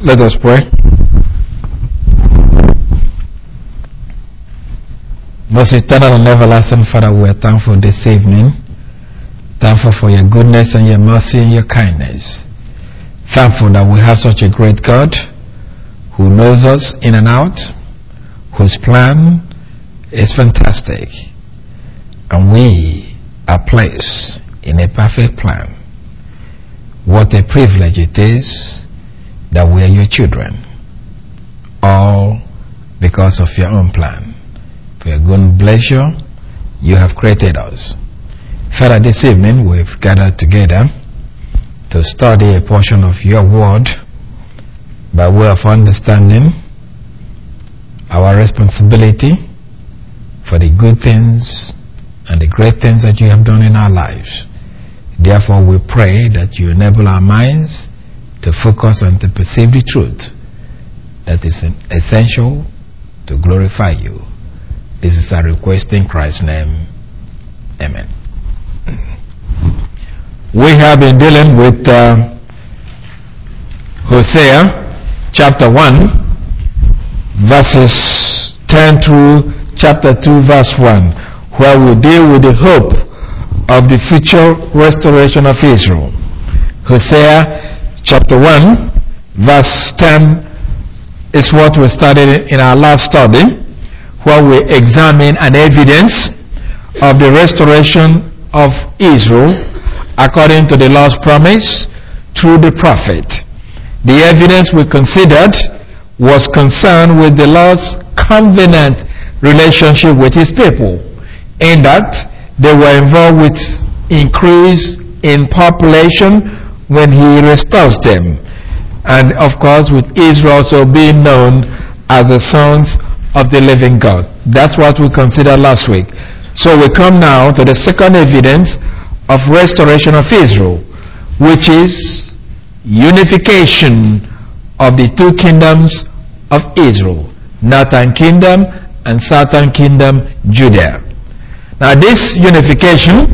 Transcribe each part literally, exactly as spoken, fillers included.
Let us pray. Most eternal and everlasting Father, we are thankful this evening. Thankful for your goodness and your mercy and your kindness. Thankful that we have such a great God who knows us in and out, whose plan is fantastic, and we are placed in a perfect plan. What a privilege it is that we are your children, all because of your own plan. For your good pleasure, you have created us. Father, this evening we've gathered together to study a portion of your word by way of understanding our responsibility for the good things and the great things that you have done in our lives. Therefore, we pray that you enable our minds to focus and to perceive the truth that is essential to glorify you. This is our request in Christ's name. Amen. We have been dealing with uh, Hosea chapter one, verses ten through chapter two, verse one, where we deal with the hope of the future restoration of Israel. Hosea chapter one, verse ten is what we studied in our last study, where we examine an evidence of the restoration of Israel according to the Lord's promise through the prophet. The evidence we considered was concerned with the Lord's covenant relationship with his people, in that they were involved with increase in population when he restores them, and of course with Israel also being known as the sons of the living God. That's what we considered last week. So we come now to the second evidence of restoration of Israel, which is unification of the two kingdoms of Israel, northern kingdom and southern kingdom, Judah. Now this unification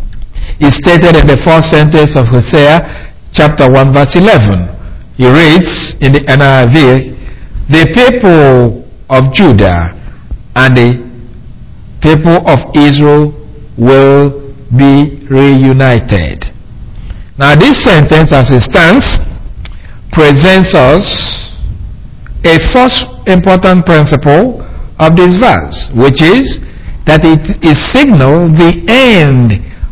is stated in the first sentence of Hosea chapter one, verse eleven. He reads in the N I V, "The people of Judah and the people of Israel will be reunited." Now this sentence as it stands presents us a first important principle of this verse, which is that it is signal the end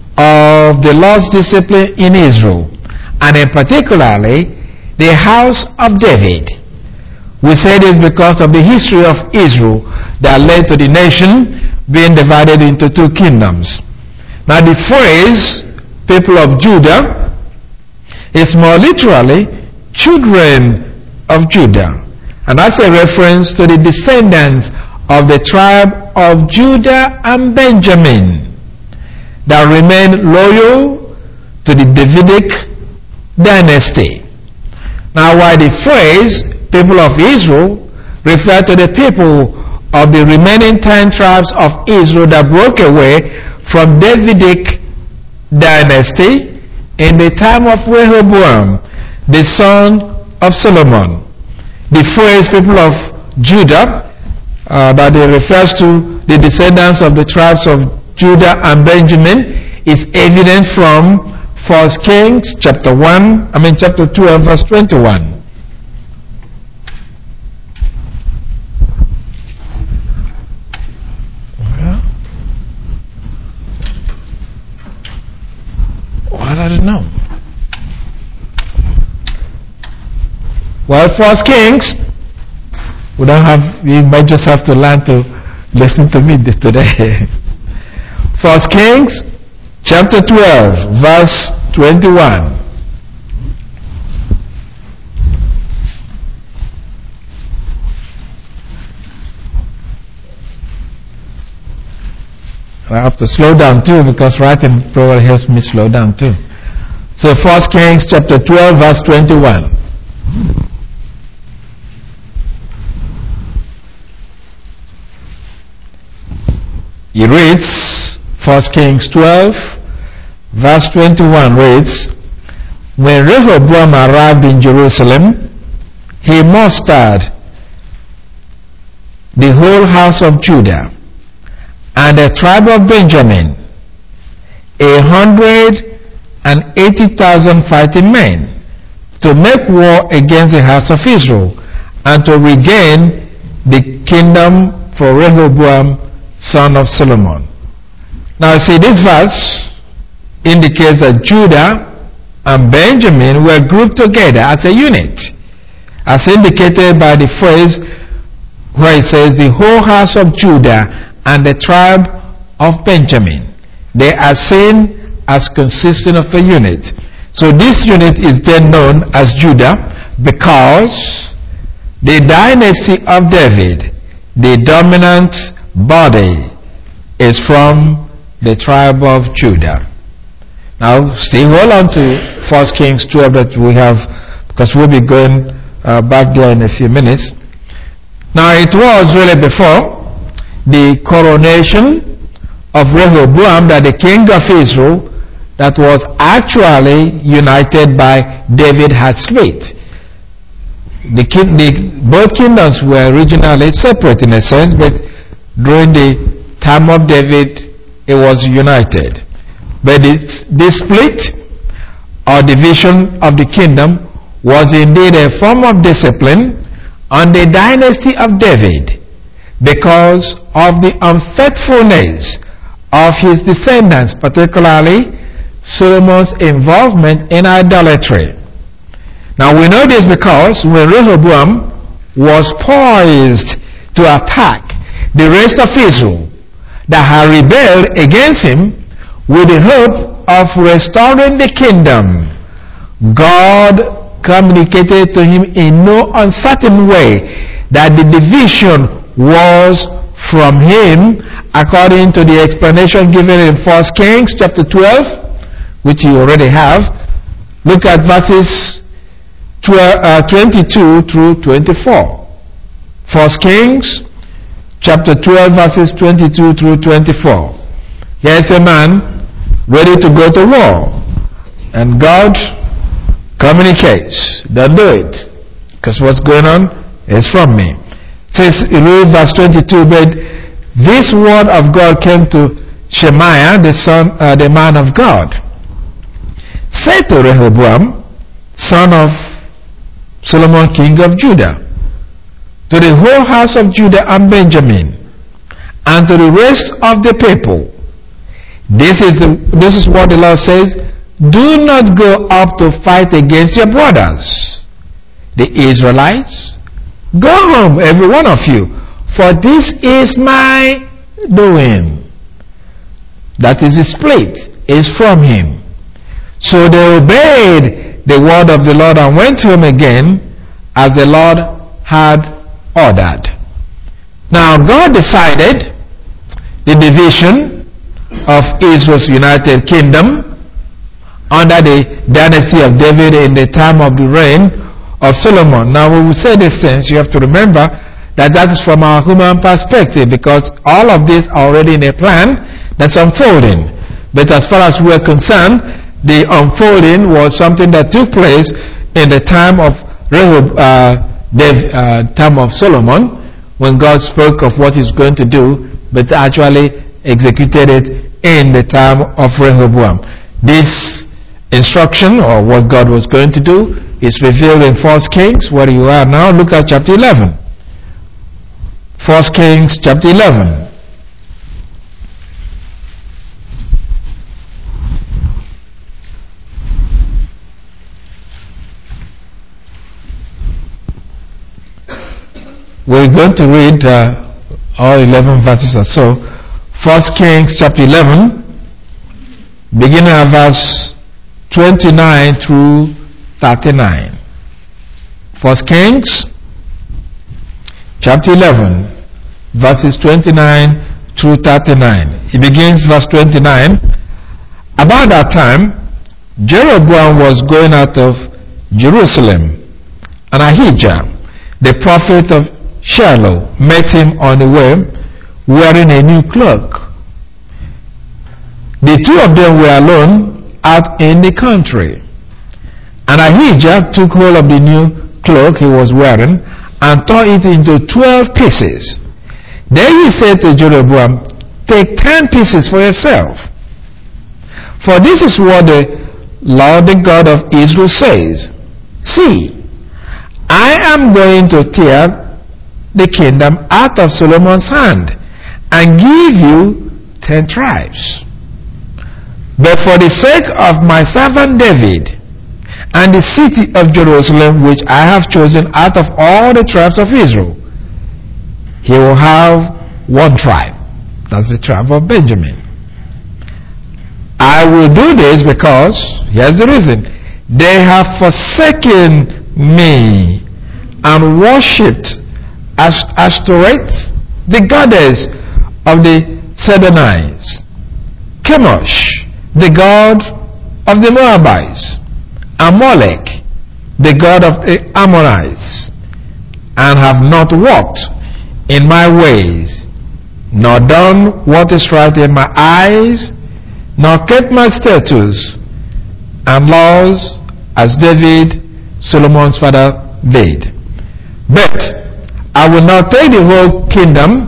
of the Lord's discipline in Israel, and in particularly the house of David. We say this because of the history of Israel that led to the nation being divided into two kingdoms. Now the phrase people of Judah is more literally children of Judah, and that's a reference to the descendants of the tribe of Judah and Benjamin that remained loyal to the Davidic dynasty. Now while the phrase people of Israel refer to the people of the remaining ten tribes of Israel that broke away from Davidic dynasty in the time of Rehoboam, the son of Solomon. The phrase people of Judah uh, that it refers to the descendants of the tribes of Judah and Benjamin is evident from First Kings chapter one, I mean chapter two and verse twenty-one. Well, I don't know. Well, First Kings, we don't have, you might just have to learn to listen to me today. First Kings chapter twelve, verse twenty-one. I have to slow down too, because writing probably helps me slow down too. So First Kings chapter twelve, verse twenty-one. He reads, First Kings twelve, verse twenty-one reads, "When Rehoboam arrived in Jerusalem, he mustered the whole house of Judah and the tribe of Benjamin, a hundred and eighty thousand fighting men, to make war against the house of Israel, and to regain the kingdom for Rehoboam, son of Solomon. Now you see, this verse indicates that Judah and Benjamin were grouped together as a unit, as indicated by the phrase where it says the whole house of Judah and the tribe of Benjamin. They are seen as consisting of a unit. So this unit is then known as Judah because the dynasty of David, the dominant body, is from the tribe of Judah. Now, still hold on to First Kings twelve that we have, because we'll be going uh, back there in a few minutes. Now, it was really before the coronation of Rehoboam that the king of Israel that was actually united by David had split. The, king, the both kingdoms were originally separate in a sense, but during the time of David, it was united. But this, this split or division of the kingdom was indeed a form of discipline on the dynasty of David because of the unfaithfulness of his descendants, particularly Solomon's involvement in idolatry. Now we know this because when Rehoboam was poised to attack the rest of Israel that had rebelled against him with the hope of restoring the kingdom, God communicated to him in no uncertain way that the division was from him, according to the explanation given in First Kings chapter twelve, which you already have. Look at verses twelve, uh, twenty-two through twenty-four. First Kings chapter twelve, verses twenty-two through twenty-four. Here's a man ready to go to war, and God communicates, don't do it, because what's going on is from me. It says, read verse twenty-two, but this word of God came to Shemaiah, the son, uh, the man of God. Say to Rehoboam, son of Solomon, king of Judah, to the whole house of Judah and Benjamin, and to the rest of the people, this is the, this is what the Lord says: do not go up to fight against your brothers, the Israelites. Go home, every one of you, for this is my doing. That is, the split is from him. So they obeyed the word of the Lord and went home again as the Lord had ordered. Now God decided the division of Israel's united kingdom under the dynasty of David in the time of the reign of Solomon. Now when we say these things, you have to remember that that is from our human perspective, because all of this are already in a plan that's unfolding. But as far as we're concerned, the unfolding was something that took place in the time of Rehob, uh, David, uh, time of Solomon, when God spoke of what he's going to do, but actually executed it in the time of Rehoboam. This instruction, or what God was going to do, is revealed in First Kings, where you are now. Look at chapter eleven. First Kings chapter eleven. We're going to read uh, all eleven verses or so. First Kings chapter eleven, beginning at verse twenty-nine through thirty-nine. First Kings chapter eleven, verses twenty-nine through thirty-nine. He begins verse twenty-nine. About that time, Jeroboam was going out of Jerusalem, and Ahijah, the prophet of Shiloh, met him on the way, wearing a new cloak. The two of them were alone out in the country, and Ahijah took hold of the new cloak he was wearing and tore it into twelve pieces. Then he said to Jeroboam, take ten pieces for yourself. For this is what the Lord, the God of Israel, says. See, I am going to tear the kingdom out of Solomon's hand and give you ten tribes. But for the sake of my servant David and the city of Jerusalem, which I have chosen out of all the tribes of Israel, he will have one tribe. That's the tribe of Benjamin. I will do this because, here's the reason, they have forsaken me and worshipped Ashtoreth, the goddess of the Sidonians, Chemosh, the god of the Moabites, and Molech, the god of the Ammonites, and have not walked in my ways, nor done what is right in my eyes, nor kept my statutes and laws as David, Solomon's father, did. But I will not take the whole kingdom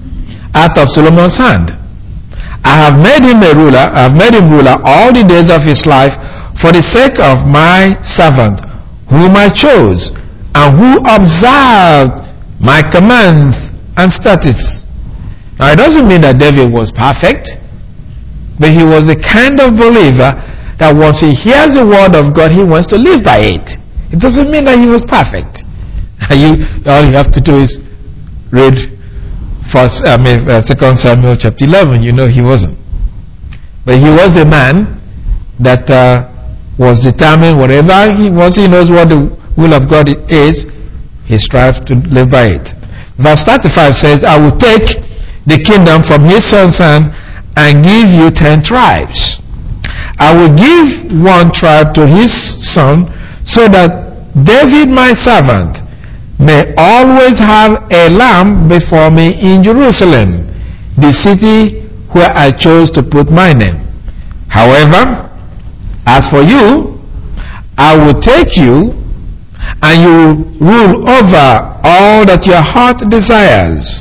out of Solomon's hand. I have made him a ruler, I have made him ruler all the days of his life for the sake of my servant, whom I chose, and who observed my commands and statutes. Now, it doesn't mean that David was perfect, but he was the kind of believer that once he hears the word of God, he wants to live by it. It doesn't mean that he was perfect. You, all you have to do is read First, I mean, uh, Second Samuel chapter eleven. You know he wasn't, but he was a man that uh, was determined. Whatever he was, he knows what the will of God is. He strives to live by it. Verse thirty-five says, "I will take the kingdom from his son's hand and give you ten tribes. I will give one tribe to his son, so that David my servant may always have a lamb before me in Jerusalem, the city where I chose to put my name. However, as for you, I will take you, and you will rule over all that your heart desires.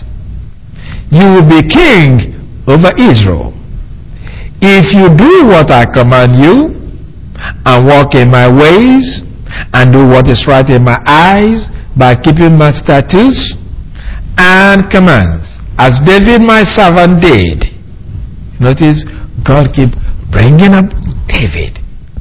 You will be king over Israel. If you do what I command you, and walk in my ways, and do what is right in my eyes, by keeping my statutes and commands, as David my servant did." Notice God keep bringing up David,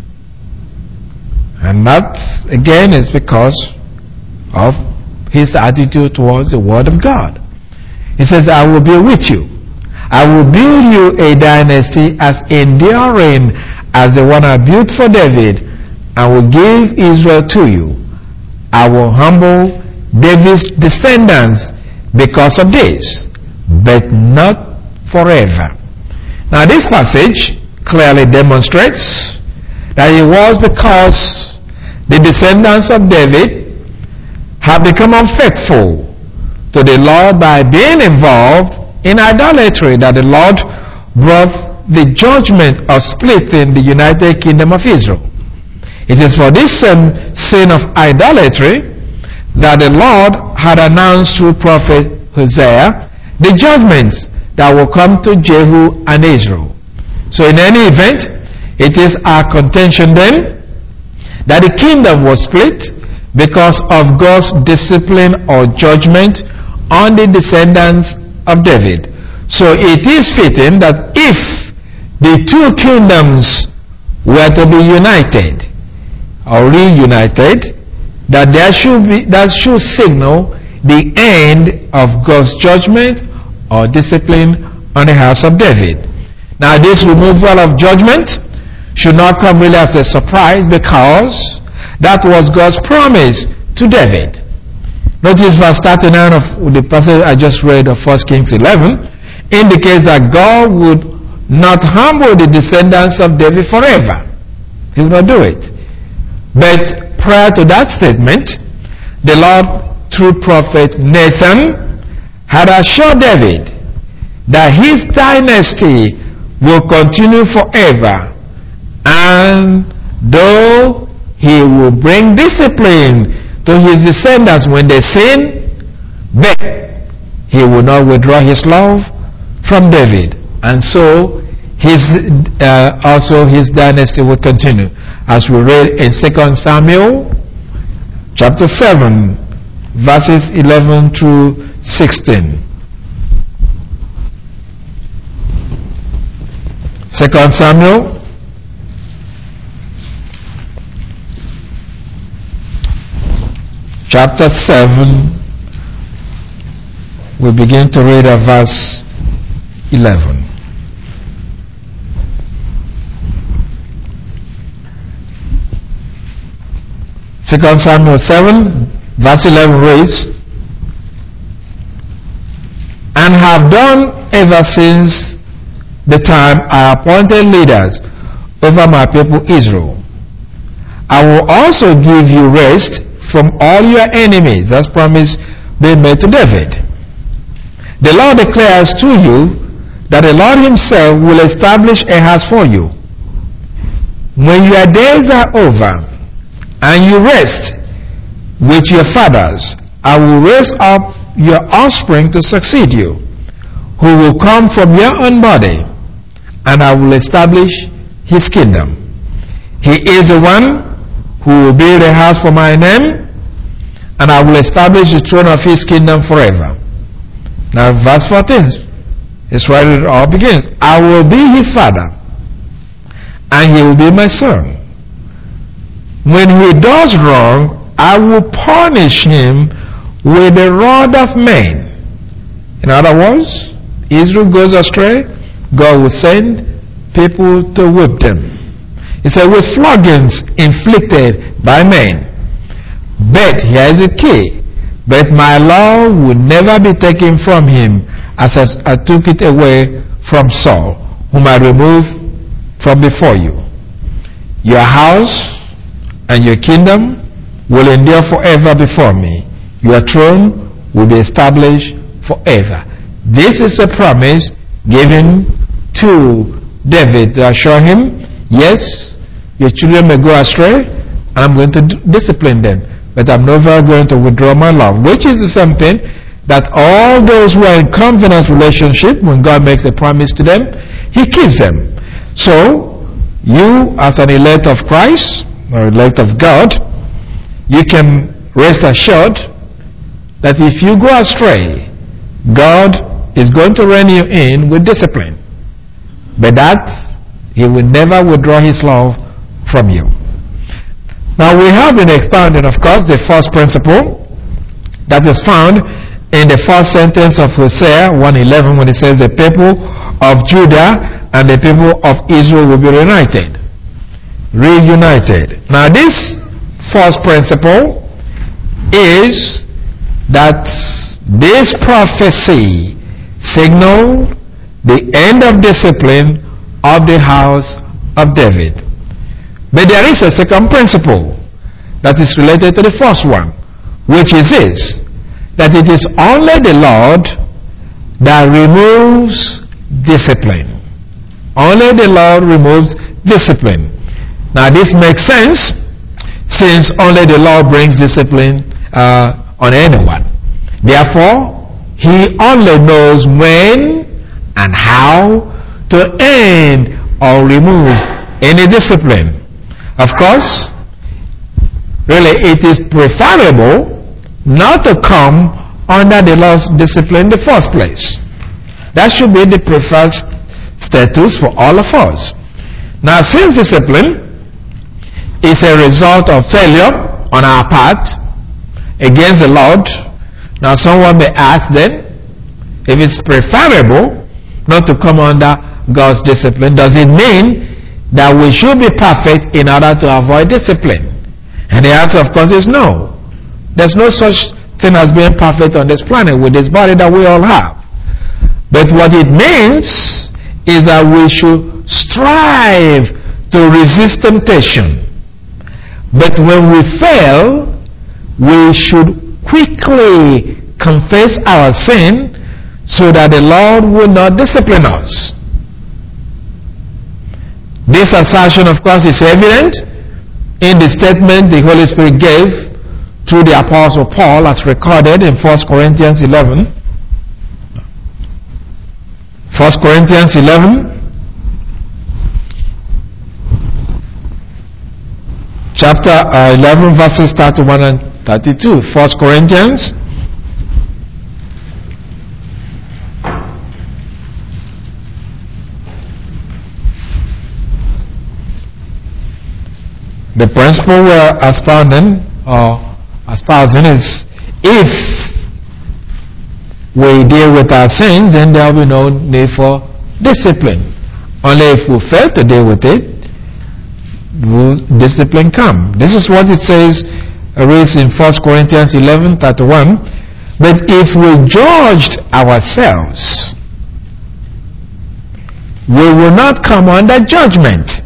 and that again is because of his attitude towards the word of God. He says, "I will be with you. I will build you a dynasty as enduring as the one I built for David, and will give Israel to you. I will humble David's descendants because of this, but not forever." Now this passage clearly demonstrates that it was because the descendants of David have become unfaithful to the Lord by being involved in idolatry that the Lord brought the judgment of splitting the United Kingdom of Israel. It is for this same sin of idolatry that the Lord had announced through prophet Hosea the judgments that will come to Jehu and Israel. So in any event, it is our contention then that the kingdom was split because of God's discipline or judgment on the descendants of David. So it is fitting that if the two kingdoms were to be united or reunited, that there should be, that should signal the end of God's judgment or discipline on the house of David. Now this removal of judgment should not come really as a surprise, because that was God's promise to David. Notice verse thirty-nine of the passage I just read of First Kings eleven indicates that God would not humble the descendants of David forever. He will not do it. But prior to that statement, the Lord, through prophet Nathan, had assured David that his dynasty will continue forever, and though he will bring discipline to his descendants when they sin, but he will not withdraw his love from David. And so his uh, also his dynasty will continue, as we read in Second Samuel chapter seven, verses eleven through sixteen. Second Samuel chapter seven, we begin to read at verse eleven. Second Samuel seven, verse eleven reads, "And have done ever since the time I appointed leaders over my people Israel. I will also give you rest from all your enemies," as promise being made to David. "The Lord declares to you that the Lord himself will establish a house for you. When your days are over and you rest with your fathers, I will raise up your offspring to succeed you, who will come from your own body, and I will establish his kingdom. He is the one who will build a house for my name, and I will establish the throne of his kingdom forever." Now verse fourteen is where it all begins. "I will be his father, and he will be my son. When he does wrong, I will punish him with the rod of men." In other words, Israel goes astray, God will send people to whip them. He said, with floggings inflicted by men. "But," here is the key, "but my law will never be taken from him, as I took it away from Saul, whom I removed from before you. Your house and your kingdom will endure forever before me. Your throne will be established forever." This is a promise given to David to assure him, yes, your children may go astray, and I'm going to d- discipline them, but I'm never going to withdraw my love, which is something that all those who are in covenant relationship, when God makes a promise to them, he keeps them. So, you as an elect of Christ, or elect of God, you can rest assured that if you go astray, God is going to rein you in with discipline. But that, he will never withdraw his love from you. Now we have been expounding, of course, the first principle that is found in the first sentence of Hosea one eleven, when it says the people of Judah and the people of Israel will be reunited. Reunited. Now this first principle is that this prophecy signaled the end of discipline of the house of David. But there is a second principle that is related to the first one, which is this, that it is only the Lord that removes discipline. Only the Lord removes discipline. Now this makes sense, since only the Lord brings discipline uh, on anyone. Therefore, he only knows when and how to end or remove any discipline. Of course, really it is preferable not to come under the Lord's discipline in the first place. That should be the preferred status for all of us. Now, since discipline is a result of failure on our part against the Lord, now someone may ask then, if it's preferable not to come under God's discipline, does it mean that we should be perfect in order to avoid discipline? And the answer, of course, is no. There's no such thing as being perfect on this planet with this body that we all have. But what it means is that we should strive to resist temptation. But when we fail, we should quickly confess our sin so that the Lord will not discipline us. This assertion, of course, is evident in the statement the Holy Spirit gave through the Apostle Paul as recorded in First Corinthians eleven. First Corinthians eleven. Chapter uh, eleven, verses thirty-one and thirty-two. First Corinthians. The principle we're expounding or espousing is, if we deal with our sins, then there will be no need for discipline. Only if we fail to deal with it, will discipline come. This is what it says, uh, reads in First Corinthians eleven thirty-one. But if we judged ourselves, we will not come under judgment.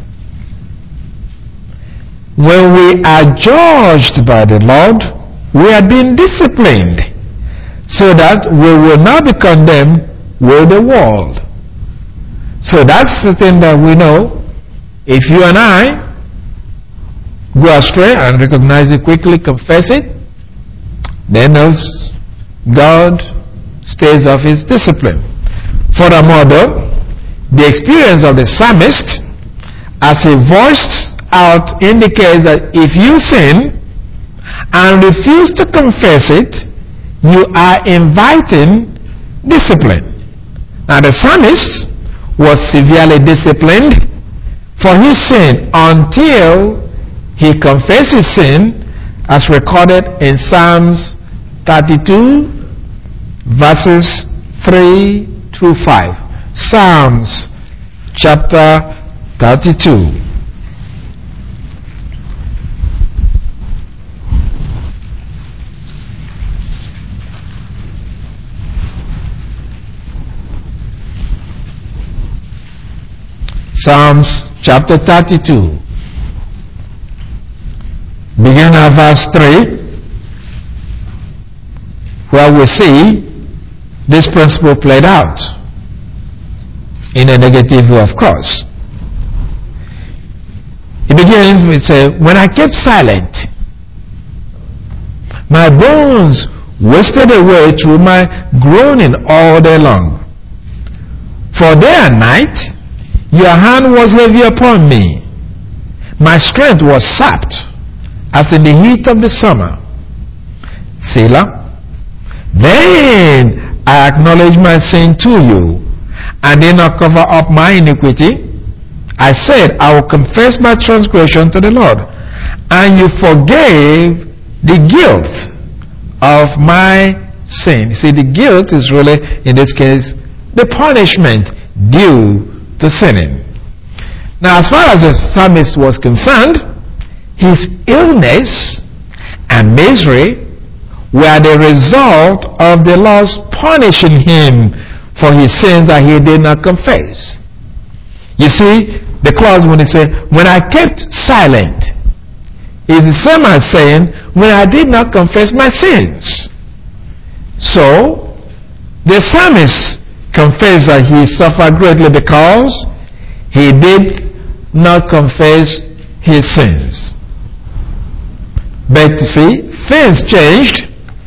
When we are judged by the Lord, we are being disciplined, so that we will not be condemned with the world. So that's the thing that we know. If you and I go astray and recognize it quickly, confess it, then knows God stays off his discipline. Furthermore, though, the experience of the psalmist, as he voiced out, indicates that if you sin and refuse to confess it, you are inviting discipline. Now the psalmist was severely disciplined for his sin until he confessed his sin, as recorded in Psalms thirty-two, verses three through five. Psalms chapter thirty-two. Psalms chapter thirty-two. Begin at verse three, where we see this principle played out in a negative way, of course. It begins with, say, when I kept silent, my bones wasted away through my groaning all day long. For day and night, your hand was heavy upon me. My strength was sapped as in the heat of the summer. Selah. Then I acknowledged my sin to you, and did not cover up my iniquity. I said, I will confess my transgression to the Lord, and you forgave the guilt of my sin. See, the guilt is really, in this case, the punishment due to sinning. Now, as far as the psalmist was concerned, his illness and misery were the result of the Lord's punishing him for his sins that he did not confess. You see, the clause when it says, when I kept silent, is the same as saying, when I did not confess my sins. So, the psalmist confessed that he suffered greatly because he did not confess his sins. But you see, things changed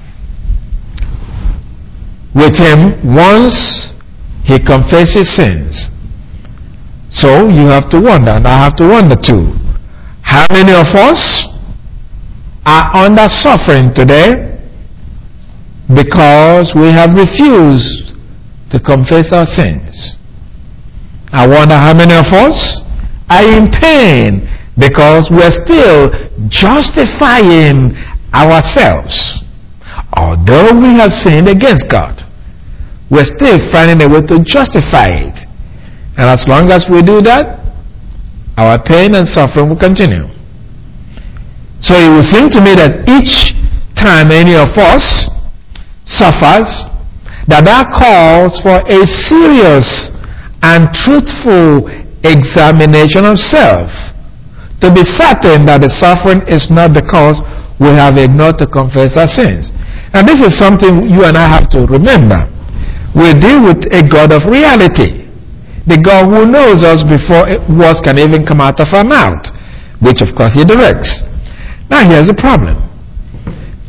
with him once he confessed his sins. So you have to wonder, and I have to wonder too, how many of us are under suffering today because we have refused to confess our sins? I wonder how many of us are in pain because we're still justifying ourselves. Although we have sinned against God, we're still finding a way to justify it. And as long as we do that, our pain and suffering will continue. So it will seem to me that each time any of us suffers, that that calls for a serious and truthful examination of self, to be certain that the suffering is not because we have ignored to confess our sins. And this is something you and I have to remember. We deal with a God of reality, the God who knows us before words can even come out of our mouth, which of course he directs. Now here's the problem.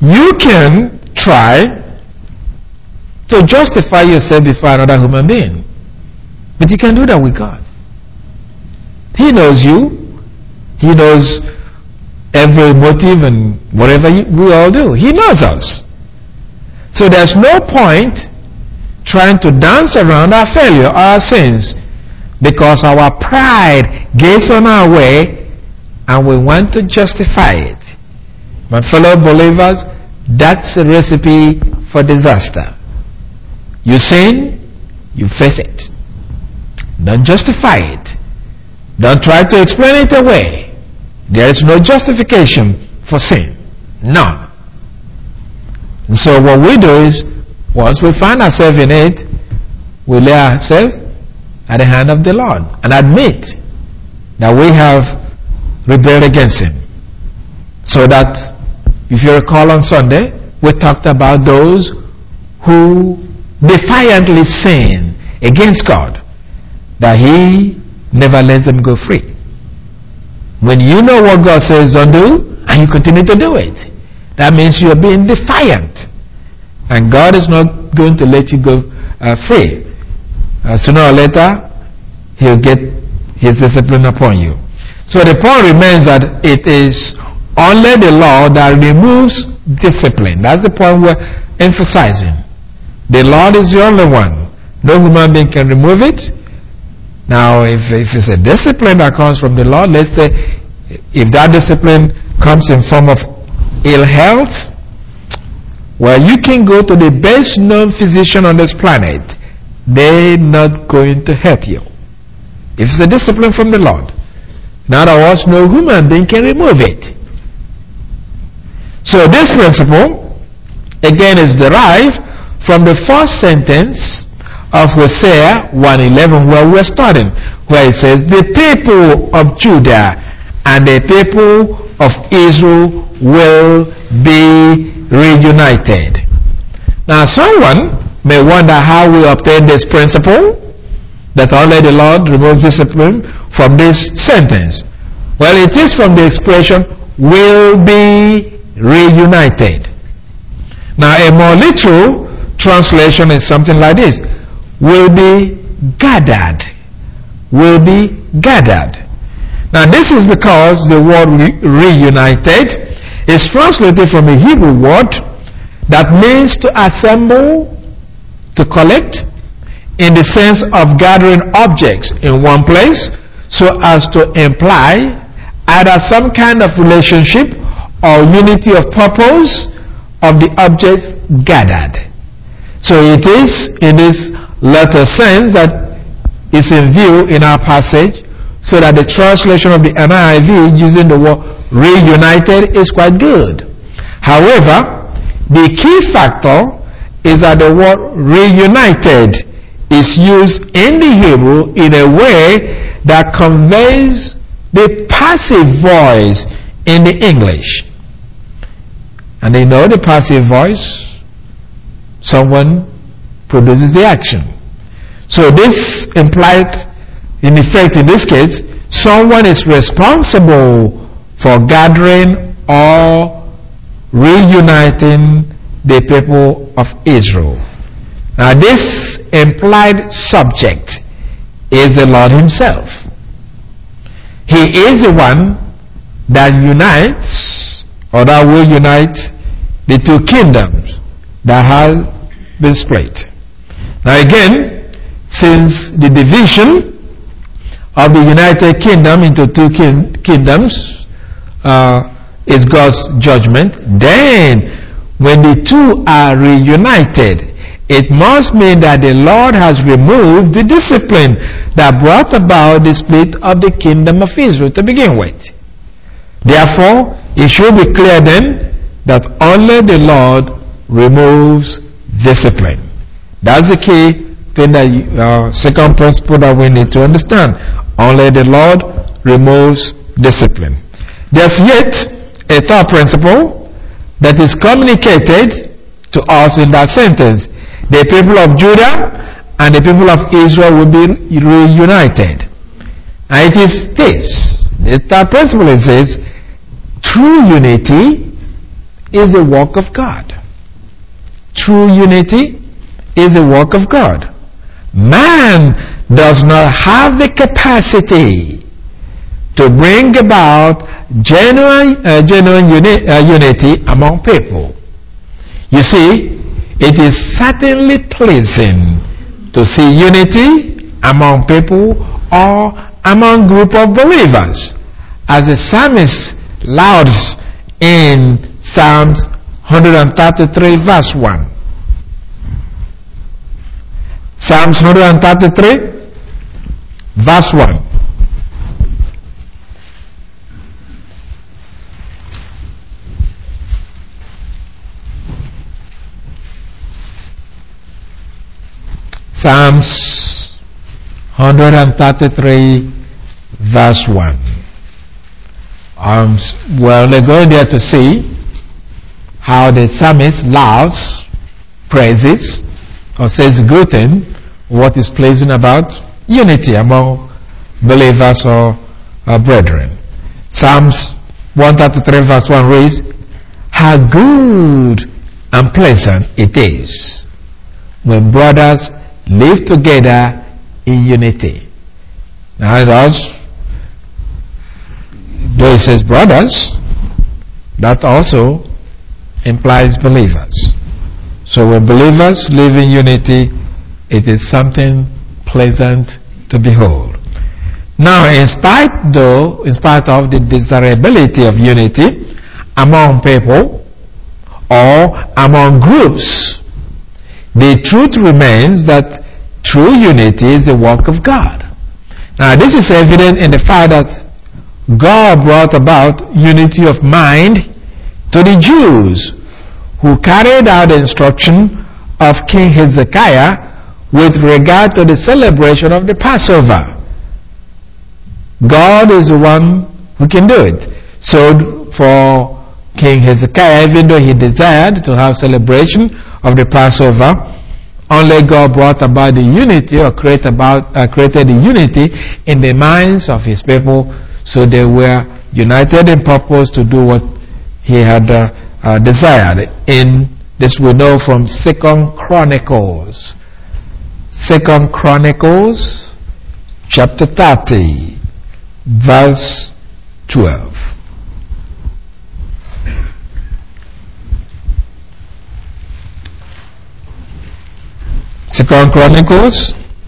You can try to justify yourself before another human being, but you can do that with God. He knows you. He knows every motive and whatever we all do. He knows us. So there's no point trying to dance around our failure, our sins, because our pride gets on our way and we want to justify it. My fellow believers, that's a recipe for disaster. You sin, you face it. Don't justify it. Don't try to explain it away. There is no justification for sin. None. And so what we do is, once we find ourselves in it, we lay ourselves at the hand of the Lord and admit that we have rebelled against Him. So that, if you recall on Sunday, we talked about those who defiantly sin against God, that He never lets them go free. When you know what God says don't do, and you continue to do it, that means you are being defiant. And God is not going to let you go uh, free. Uh, sooner or later, He'll get His discipline upon you. So the point remains that it is only the law that removes discipline. That's the point we're emphasizing. The Lord is the only one. No human being can remove it. Now, if, if it's a discipline that comes from the Lord, let's say, if that discipline comes in form of ill health, well, you can go to the best known physician on this planet. They're not going to help you. If it's a discipline from the Lord. In other words, no human being can remove it. So this principle, again, is derived from the first sentence of Hosea one eleven, where we're starting, where it says, the people of Judah and the people of Israel will be reunited. Now, someone may wonder how we obtain this principle, that only the Lord removes discipline, from this sentence. Well, it is from the expression, will be reunited. Now, a more literal translation is something like this: will be gathered. Will be gathered. Now, this is because the word re- reunited is translated from a Hebrew word that means to assemble, to collect, in the sense of gathering objects in one place, so as to imply either some kind of relationship or unity of purpose of the objects gathered. So it is in this latter sense that is in view in our passage, so that the translation of the N I V using the word reunited is quite good. However, the key factor is that the word reunited is used in the Hebrew in a way that conveys the passive voice in the English. And they know the passive voice, someone produces the action. So this implied, in effect, in this case, someone is responsible for gathering or reuniting the people of Israel. Now, this implied subject is the Lord Himself. He is the one that unites, or that will unite, the two kingdoms that have been split. Now again, since the division of the United Kingdom into two kin- kingdoms uh, is God's judgment, then when the two are reunited, it must mean that the Lord has removed the discipline that brought about the split of the kingdom of Israel to begin with. Therefore, it should be clear then that only the Lord removes discipline. That's the key thing, that uh, second principle that we need to understand. Only the Lord removes discipline. There's yet a third principle that is communicated to us in that sentence. The people of Judah and the people of Israel will be reunited. And it is this. The third principle is this: true unity is a work of God. True unity is a work of God. Man does not have the capacity to bring about genuine, uh, genuine uni- uh, unity among people. You see, it is certainly pleasing to see unity among people or among group of believers, as the psalmist lauds in Psalms one thirty-three verse one. Psalms one thirty-three verse one. Psalms one thirty-three verse one. Um, well, we're going there to see how the psalmist loves, praises, or says good thing, what is pleasing about unity among believers or uh, brethren. Psalms one thirty-three verse one reads, how good and pleasant it is when brothers live together in unity. Now it does, though it says brothers, that also implies believers. So when believers live in unity, it is something pleasant to behold. Now, in spite though, in spite of the desirability of unity among people or among groups, the truth remains that true unity is the work of God. Now, this is evident in the fact that God brought about unity of mind to the Jews, who carried out the instruction of King Hezekiah with regard to the celebration of the Passover. God is the one who can do it. So for King Hezekiah, even though he desired to have celebration of the Passover, only God brought about the unity, or create about, uh, created the unity in the minds of his people, so they were united in purpose to do what he had uh, uh, desired. In this we know from Second Chronicles. Second Chronicles chapter thirty verse twelve. Second Chronicles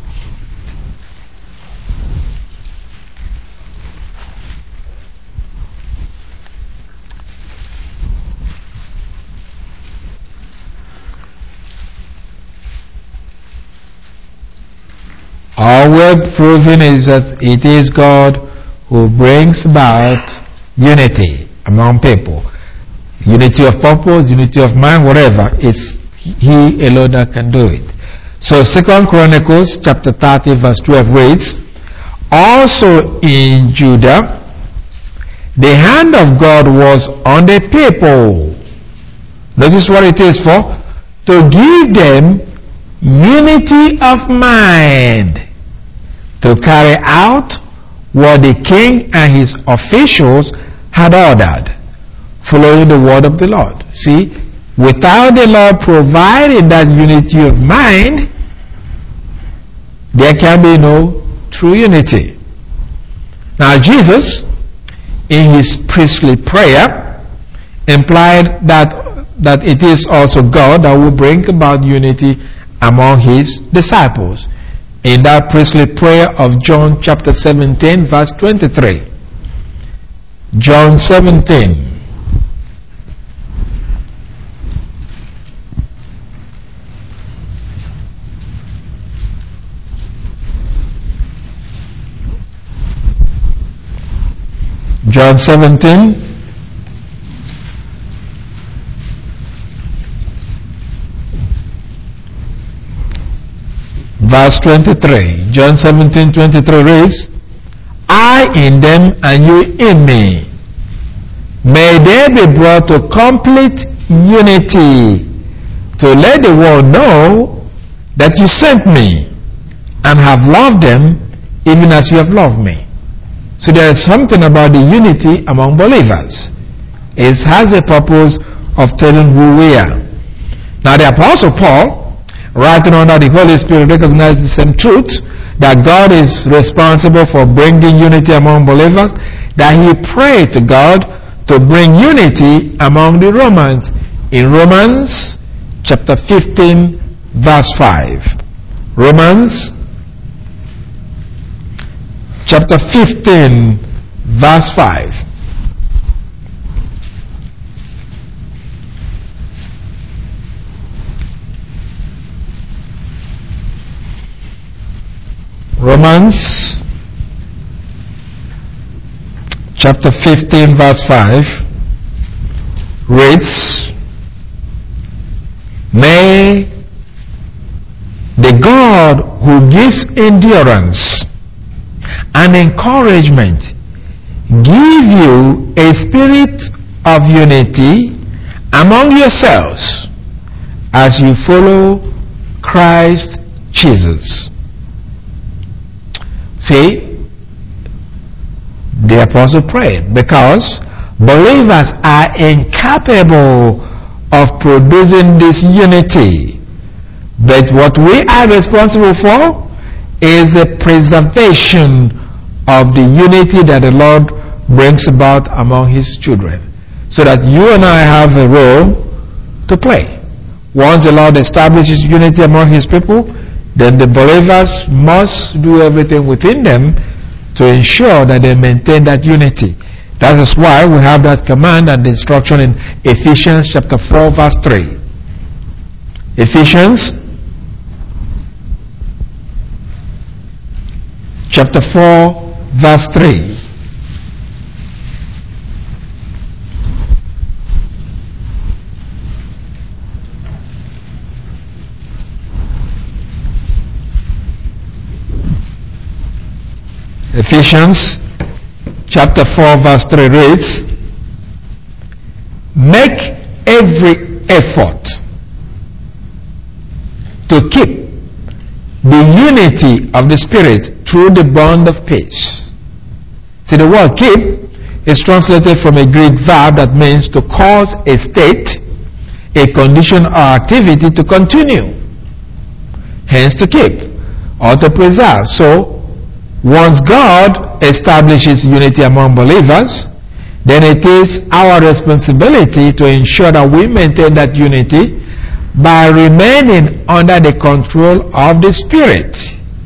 our word proving is that it is God who brings about unity among people. Unity of purpose, unity of mind, whatever. It's He alone that can do it. So Second Chronicles chapter thirty verse twelve reads, also in Judah, the hand of God was on the people. Notice what it is for? To give them unity of mind, to carry out what the king and his officials had ordered, following the word of the Lord. See, without the Lord providing that unity of mind, there can be no true unity. Now Jesus, in his priestly prayer, implied that, that it is also God that will bring about unity among his disciples. In that priestly prayer of John chapter seventeen verse twenty-three. John seventeen. John seventeen verse twenty-three. John seventeen twenty-three reads, I in them and you in me, may they be brought to complete unity, to let the world know that you sent me and have loved them even as you have loved me. So there is something about the unity among believers. It has a purpose of telling who we are. Now the Apostle Paul, writing under the Holy Spirit, recognizes the same truth, that God is responsible for bringing unity among believers, that he prayed to God to bring unity among the Romans. In Romans chapter fifteen, verse five. Romans chapter fifteen, verse five. Romans chapter fifteen, verse five reads, "May the God who gives endurance and encouragement give you a spirit of unity among yourselves as you follow Christ Jesus." See, the apostle prayed because believers are incapable of producing this unity. But what we are responsible for is the preservation of the unity that the Lord brings about among his children. So that you and I have a role to play. Once the Lord establishes unity among his people, then the believers must do everything within them to ensure that they maintain that unity. That is why we have that command and instruction in Ephesians chapter four, verse three. Ephesians chapter four, verse three. Ephesians chapter four, verse three reads, "Make every effort to keep the unity of the Spirit through the bond of peace." See, the word "keep" is translated from a Greek verb that means to cause a state, a condition or activity to continue. Hence to keep or to preserve. So, once God establishes unity among believers, then it is our responsibility to ensure that we maintain that unity by remaining under the control of the Spirit.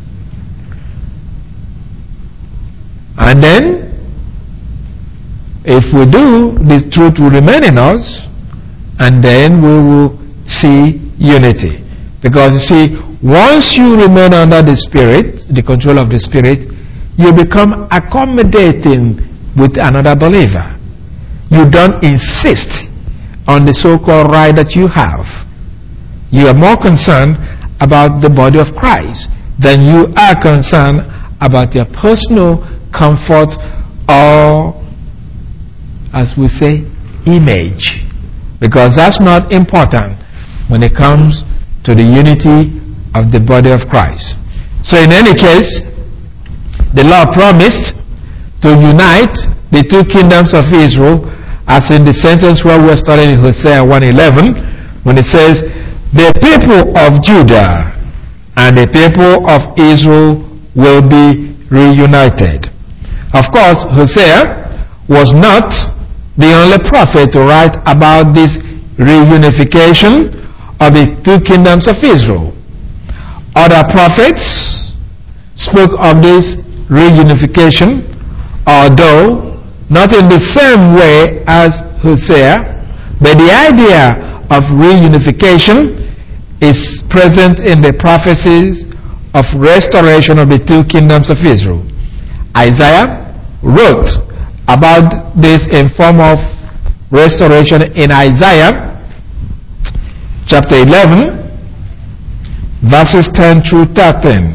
And then, if we do, the truth will remain in us, and then we will see unity. Because you see, once you remain under the Spirit, the control of the Spirit, you become accommodating with another believer. You don't insist on the so-called right that you have. You are more concerned about the body of Christ than you are concerned about your personal comfort or, as we say, image. Because that's not important when it comes to the unity of the body of Christ. So in any case, the Lord promised to unite the two kingdoms of Israel, as in the sentence where we're studying in Hosea one eleven, when it says, "The people of Judah and the people of Israel will be reunited." Of course, Hosea was not the only prophet to write about this reunification of the two kingdoms of Israel. Other prophets spoke of this reunification, although not in the same way as Hosea, but the idea of reunification is present in the prophecies of restoration of the two kingdoms of Israel. Isaiah wrote about this in form of restoration in Isaiah chapter eleven, verses ten through thirteen.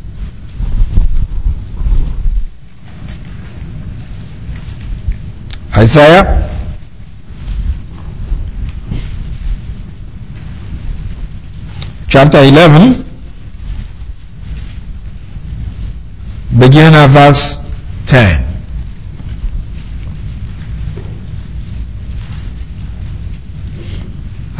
Isaiah chapter eleven, beginning at verse ten.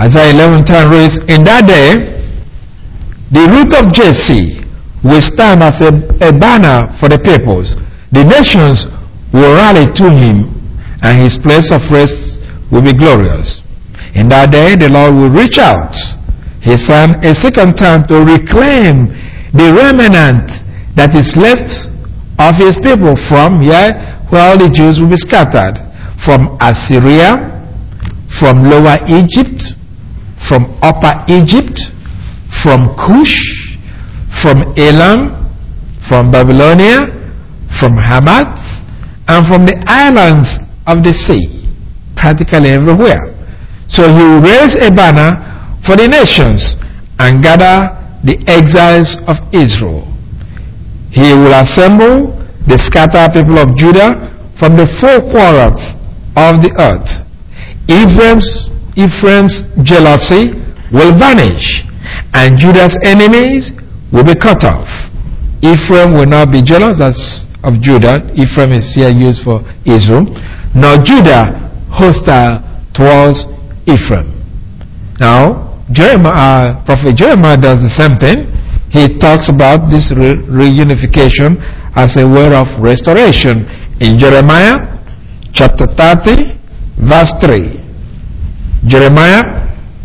Isaiah eleven ten reads, in that day, the root of Jesse will stand as a, a banner for the peoples. The nations will rally to him, and his place of rest will be glorious. In that day, the Lord will reach out his hand a second time to reclaim the remnant that is left of his people from here, where all the Jews will be scattered, from Assyria, from Lower Egypt, from Upper Egypt, from Cush, from Elam, from Babylonia, from Hamath, and from the islands of the sea, practically everywhere. So he will raise a banner for the nations and gather the exiles of Israel. He will assemble the scattered people of Judah from the four quarters of the earth. Ephraim's, Ephraim's jealousy will vanish, and Judah's enemies will be cut off. Ephraim will not be jealous as of Judah. Ephraim is here used for Israel. Nor Judah hostile towards Ephraim. Now, Jeremiah, uh, Prophet Jeremiah does the same thing. He talks about this re- reunification as a way of restoration in Jeremiah chapter thirty, verse three. Jeremiah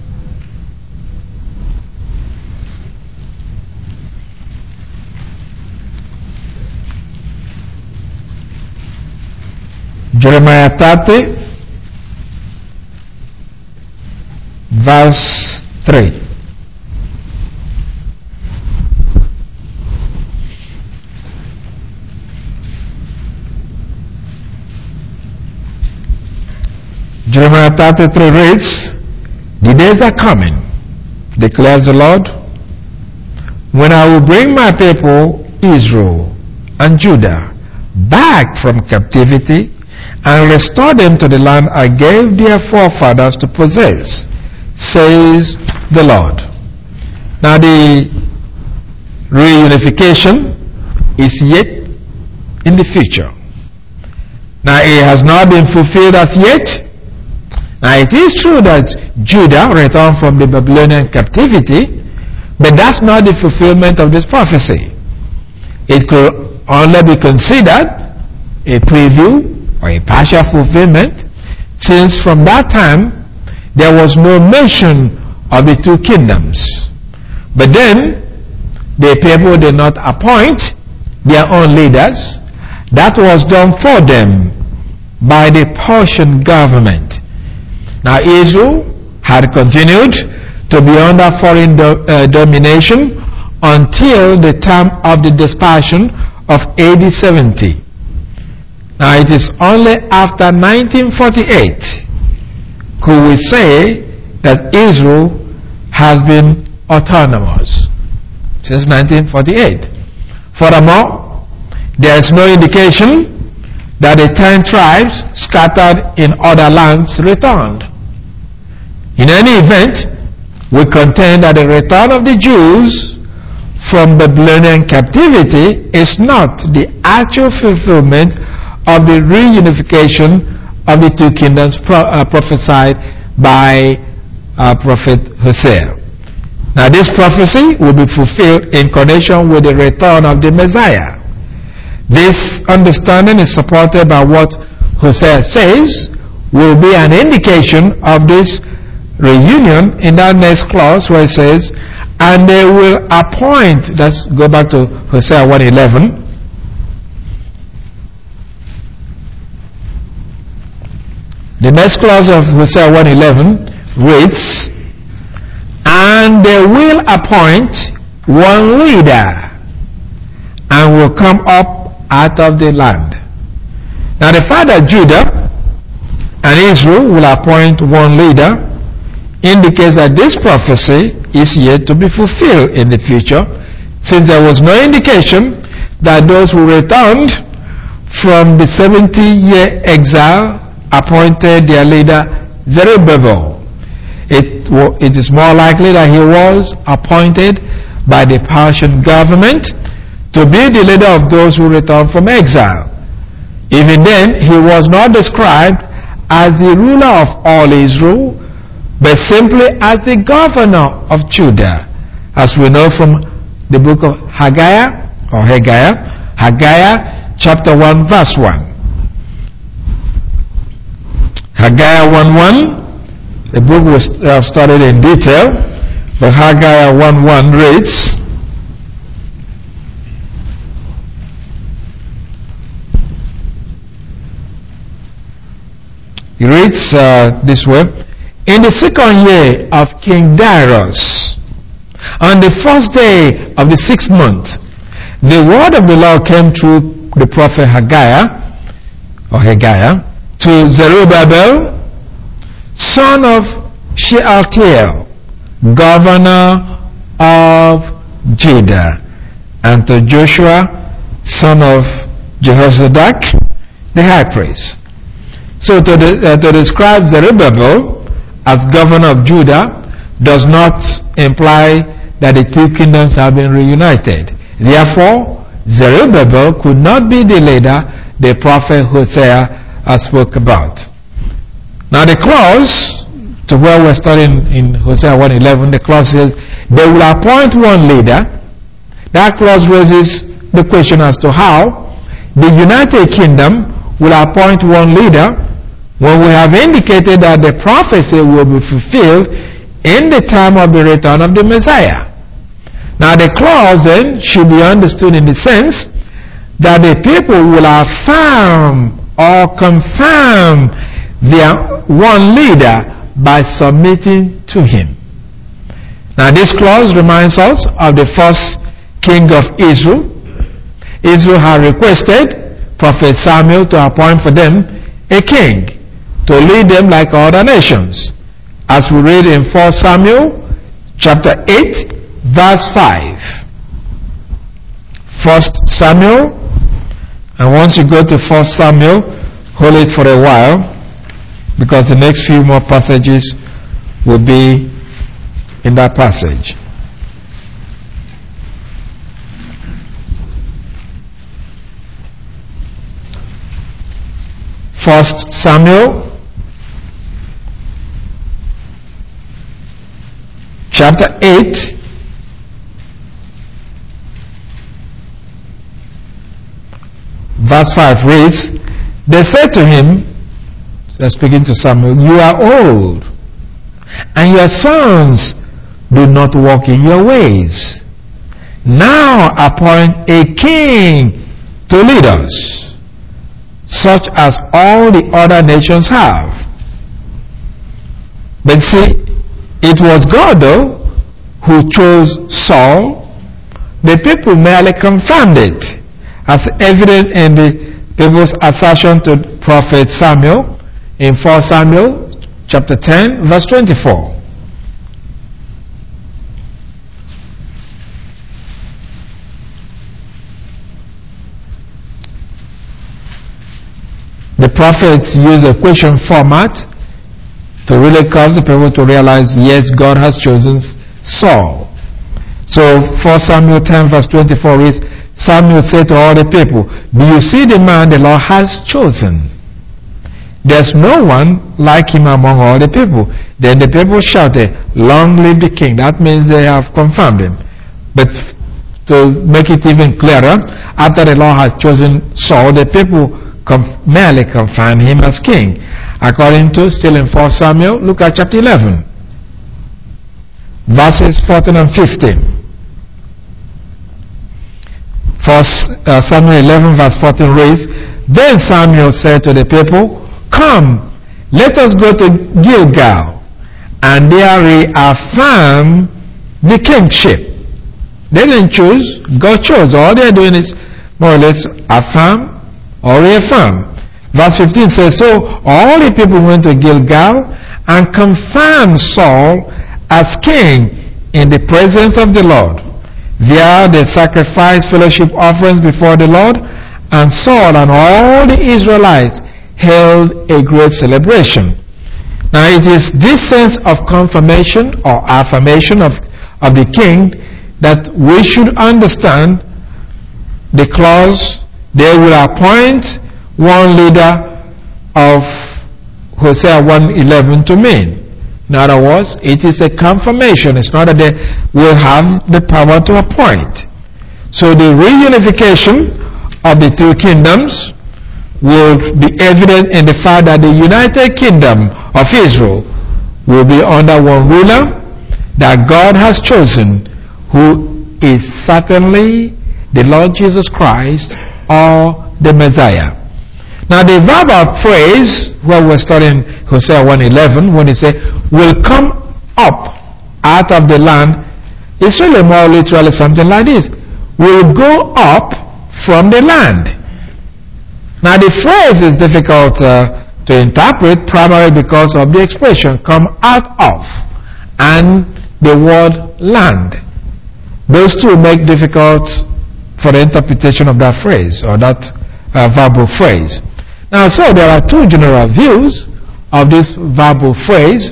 Jeremiah thirty, verse three. Jeremiah thirty-three reads, the days are coming, declares the Lord, when I will bring my people Israel and Judah back from captivity and restore them to the land I gave their forefathers to possess, says the Lord. Now the reunification is yet in the future. Now it has not been fulfilled as yet. Now it is true that Judah returned from the Babylonian captivity, but that's not the fulfillment of this prophecy. It could only be considered a preview or a partial fulfillment, since from that time there was no mention of the two kingdoms. But then the people did not appoint their own leaders. That was done for them by the Persian government. Now Israel had continued to be under foreign do, uh, domination until the time of the dispersion of A D seventy. Now it is only after nineteen forty-eight could we say that Israel has been autonomous since nineteen forty-eight. Furthermore, there is no indication that the ten tribes scattered in other lands returned. In any event, we contend that the return of the Jews from Babylonian captivity is not the actual fulfillment of the reunification of the two kingdoms pro- uh, prophesied by uh, Prophet Hosea. Now this prophecy will be fulfilled in connection with the return of the Messiah. This understanding is supported by what Hosea says will be an indication of this reunion in that next clause where it says, and they will appoint, let's go back to Hosea one eleven. The next clause of Hosea one eleven reads, and they will appoint one leader and will come up out of the land. Now the fact that Judah and Israel will appoint one leader indicates that this prophecy is yet to be fulfilled in the future, since there was no indication that those who returned from the seventy-year exile appointed their leader Zerubbabel. It, it is more likely that he was appointed by the Persian government to be the leader of those who returned from exile. Even then, he was not described as the ruler of all Israel, but simply as the governor of Judah, as we know from the book of Haggai, or Haggai, Haggai chapter one verse one. Haggai one one, the book was uh, studied in detail, but Haggai one one reads, He reads uh, this way, in the second year of King Darius, on the first day of the sixth month, the word of the Lord came through the prophet Haggai, or Haggai, to Zerubbabel, son of Shealtiel, governor of Judah, and to Joshua, son of Jehozadak, the high priest. So to, the, uh, to describe Zerubbabel as governor of Judah does not imply that the two kingdoms have been reunited. Therefore, Zerubbabel could not be the leader the prophet Hosea uh, spoke about. Now the clause, to where we're studying in Hosea one eleven, the clause says, they will appoint one leader. That clause raises the question as to how the United Kingdom will appoint one leader when we have indicated that the prophecy will be fulfilled in the time of the return of the Messiah. Now the clause then should be understood in the sense that the people will affirm or confirm their one leader by submitting to him. Now this clause reminds us of the first king of Israel. Israel had requested Prophet Samuel to appoint for them a king to lead them like other nations, as we read in First Samuel chapter eight verse five. First Samuel, and once you go to First Samuel, hold it for a while, because the next few more passages will be in that passage. First Samuel chapter eight verse five reads, they said to him, they're speaking to Samuel, you are old, and your sons do not walk in your ways. Now appoint a king to lead us, such as all the other nations have. But see, it was God, though, who chose Saul. The people merely confirmed it, as evident in the people's assertion to Prophet Samuel in First Samuel chapter ten, verse twenty-four. The prophets use a question format to really cause the people to realize, yes, God has chosen Saul. So First Samuel ten verse twenty-four is, Samuel said to all the people, do you see the man the Lord has chosen? There's no one like him among all the people. Then the people shouted, long live the king. That means they have confirmed him. But to make it even clearer, after the Lord has chosen Saul, the people conf- merely confirmed him as king. According to, still in First Samuel, look at chapter eleven, verses fourteen and fifteen. First uh, Samuel eleven verse fourteen reads, then Samuel said to the people, come, let us go to Gilgal, and there reaffirm the kingship. They didn't choose, God chose. All they're doing is more or less affirm or reaffirm. Verse fifteen says, so all the people went to Gilgal and confirmed Saul as king in the presence of the Lord. There they sacrificed fellowship offerings before the Lord, and Saul and all the Israelites held a great celebration. Now it is this sense of confirmation or affirmation of, of the king that we should understand the clause, they will appoint one leader of Hosea one eleven to mean. In other words, it is a confirmation. It's not that they will have the power to appoint. So the reunification of the two kingdoms will be evident in the fact that the United Kingdom of Israel will be under one ruler that God has chosen, who is certainly the Lord Jesus Christ or the Messiah. Now the verb of phrase, where we're studying Hosea one eleven, when it says, will come up out of the land, it's really more literally something like this. Will go up from the land. Now the phrase is difficult uh, to interpret, primarily because of the expression, come out of, and the word land. Those two make difficult for the interpretation of that phrase, or that uh, verbal phrase. Now, so there are two general views of this verbal phrase.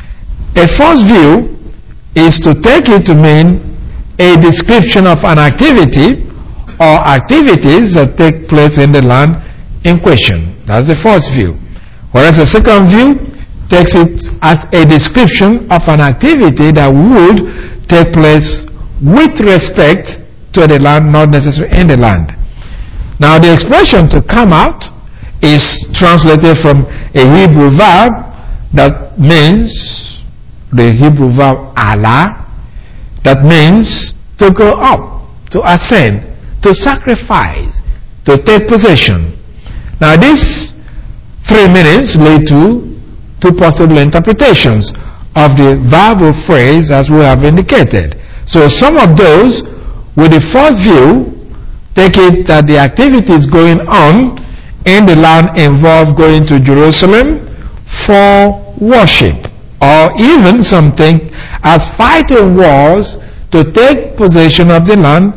A first view is to take it to mean a description of an activity or activities that take place in the land in question. That's the first view. Whereas the second view takes it as a description of an activity that would take place with respect to the land, not necessarily in the land. Now, the expression to come out is translated from a Hebrew verb that means, the Hebrew verb Allah, that means to go up, to ascend, to sacrifice, to take possession. Now these three meanings lead to two possible interpretations of the verbal phrase as we have indicated. So some of those with the first view take it that the activities going on in the land involve going to Jerusalem for worship, or even something as fighting wars to take possession of the land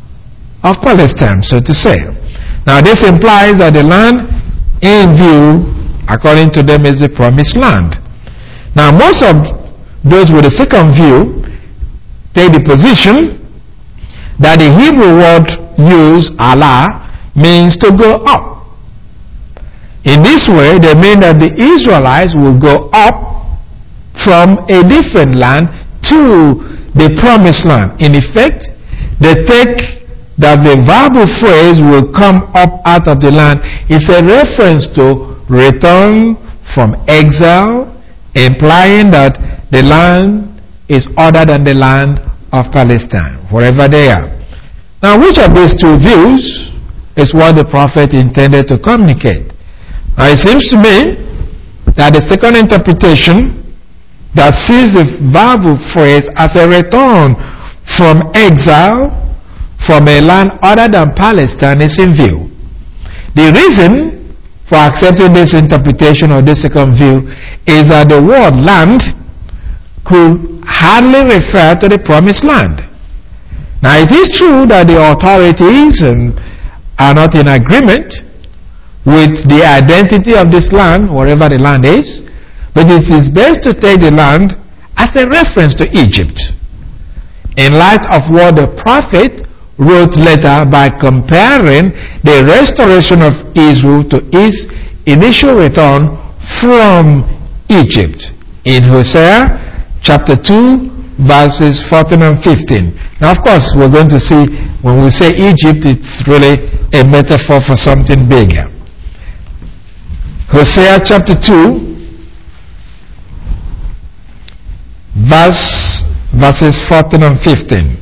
of Palestine, so to say. Now this implies that the land in view, according to them, is the promised land. Now most of those with the second view take the position that the Hebrew word used, Allah, means to go up. In this way, they mean that the Israelites will go up from a different land to the promised land. In effect, they take that the verbal phrase will come up out of the land is a reference to return from exile, implying that the land is other than the land of Palestine, wherever they are. Now, which of these two views is what the prophet intended to communicate? Now, it seems to me that the second interpretation that sees the verbal phrase as a return from exile from a land other than Palestine is in view. The reason for accepting this interpretation or this second view is that the word land could hardly refer to the promised land. Now, it is true that the authorities um, are not in agreement with the identity of this land, wherever the land is, but it is best to take the land as a reference to Egypt, in light of what the prophet wrote later by comparing the restoration of Israel to its initial return from Egypt in Hosea chapter two verses fourteen and fifteen. Now, of course, we're going to see when we say Egypt, it's really a metaphor for something bigger. Hosea chapter two, verse, verses fourteen and fifteen.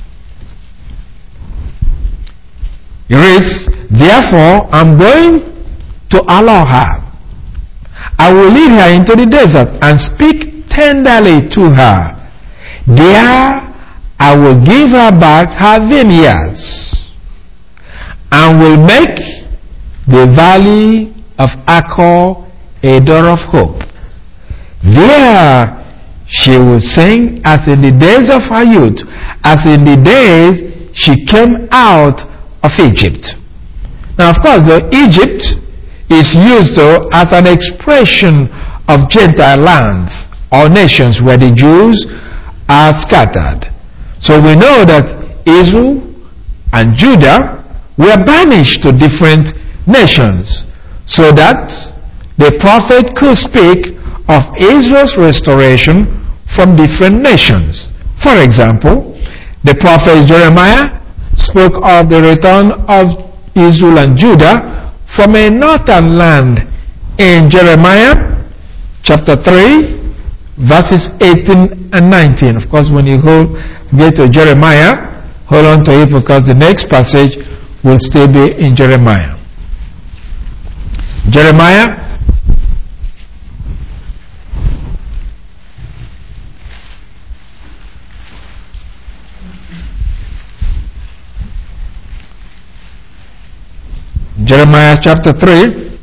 It reads, therefore, I'm going to allow her. I will lead her into the desert and speak tenderly to her. There I will give her back her vineyards and will make the valley of Achor a door of hope. There she will sing as in the days of her youth, as in the days she came out of Egypt. Now, of course, the Egypt is used though as an expression of Gentile lands or nations where the Jews are scattered. So we know that Israel and Judah were banished to different nations, so that the prophet could speak of Israel's restoration from different nations. For example, the prophet Jeremiah spoke of the return of Israel and Judah from a northern land in Jeremiah chapter three, verses eighteen and nineteen. Of course, when you hold, get to Jeremiah, hold on to it because the next passage will still be in Jeremiah. Jeremiah Jeremiah chapter three,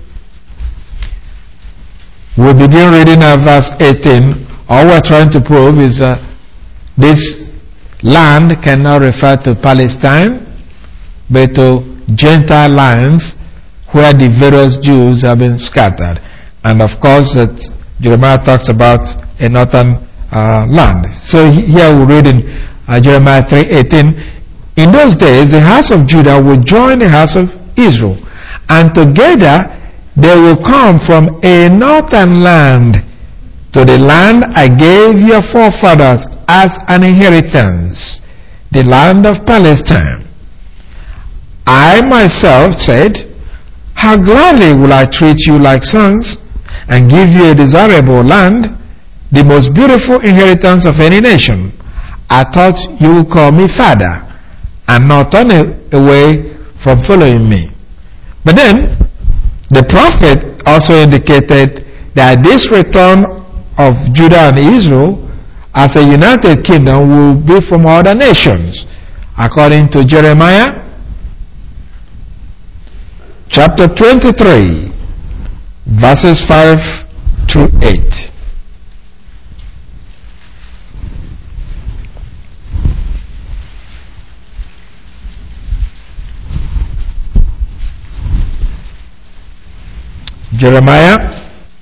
we begin reading at verse eighteen. All we're trying to prove is that this land cannot refer to Palestine, but to Gentile lands where the various Jews have been scattered. And of course, that Jeremiah talks about a northern uh, land. So here we read in uh, Jeremiah three eighteen. In those days, the house of Judah will join the house of Israel, and together they will come from a northern land to the land I gave your forefathers as an inheritance, the land of Palestine. I myself said, how gladly will I treat you like sons and give you a desirable land, the most beautiful inheritance of any nation. I thought you would call me father and not turn away from following me. But then, the prophet also indicated that this return of Judah and Israel as a united kingdom will be from other nations, according to Jeremiah chapter twenty-three, verses five through eight. Jeremiah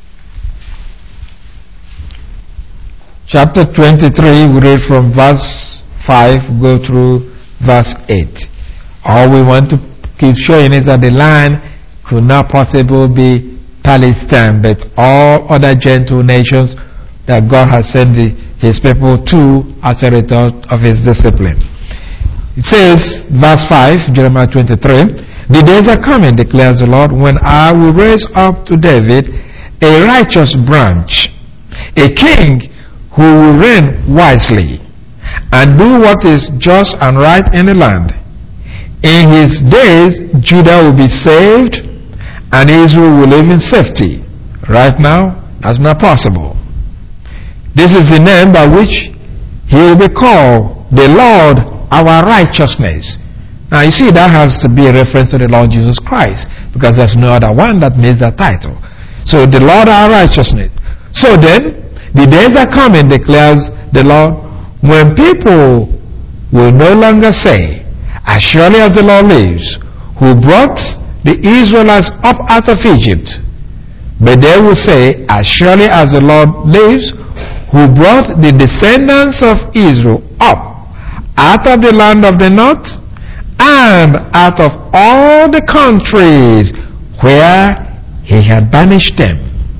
chapter twenty-three, we read from verse five, go through verse eight. All we want to keep showing is that the land could not possibly be Palestine, but all other Gentile nations that God has sent the, his people to as a result of his discipline. It says, verse five, Jeremiah twenty-three, the days are coming, declares the Lord, when I will raise up to David a righteous branch, a king who will reign wisely and do what is just and right in the land. In his days, Judah will be saved and Israel will live in safety. Right now, that's not possible. This is the name by which he will be called, the Lord our righteousness. Now you see, that has to be a reference to the Lord Jesus Christ, because there's no other one that makes that title. So the Lord our righteousness. So then, the days are coming, declares the Lord, when people will no longer say, as surely as the Lord lives, who brought the Israelites up out of Egypt, but they will say, as surely as the Lord lives, who brought the descendants of Israel up out of the land of the north, and out of all the countries where he had banished them.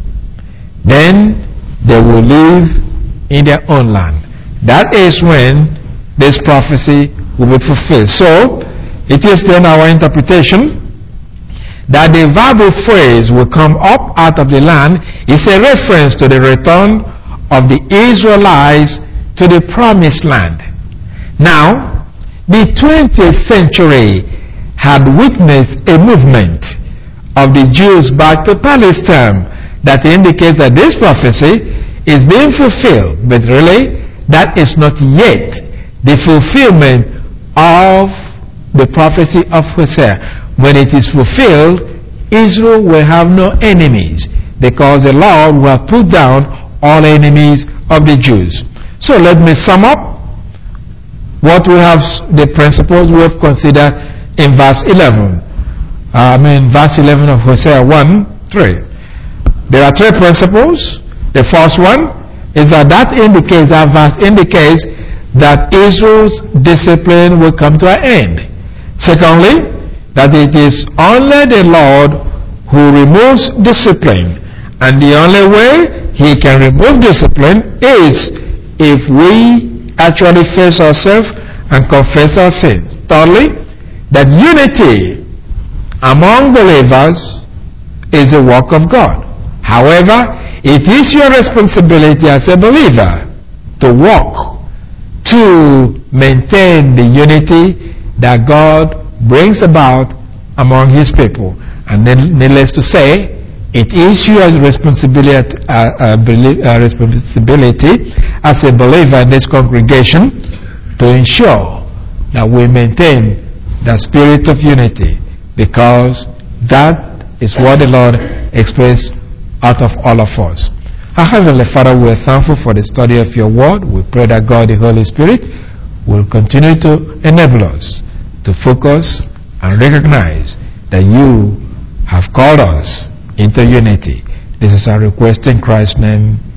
Then they will live in their own land. That is when this prophecy will be fulfilled. So, it is then our interpretation that the verbal phrase will come up out of the land is a reference to the return of the Israelites to the promised land. Now, the twentieth century had witnessed a movement of the Jews back to Palestine that indicates that this prophecy is being fulfilled, but really that is not yet the fulfillment of the prophecy of Hosea. When it is fulfilled, Israel will have no enemies, because the Lord will put down all enemies of the Jews. So let me sum up what we have, the principles we have considered in verse eleven. Uh, I mean, verse eleven of Hosea one, three. There are three principles. The first one is that that indicates, that verse indicates that Israel's discipline will come to an end. Secondly, that it is only the Lord who removes discipline, and the only way He can remove discipline is if we actually face ourselves and confess our sins. Thirdly, that unity among believers is a work of God. However, it is your responsibility as a believer to work to maintain the unity that God brings about among His people. And then, needless to say, it is your responsibility, uh, uh, uh, responsibility as a believer in this congregation to ensure that we maintain the spirit of unity, because that is what the Lord expects out of all of us. Our Heavenly Father, we are thankful for the study of your word. We pray that God, the Holy Spirit, will continue to enable us to focus and recognize that you have called us into unity. This is our request in Christ's name.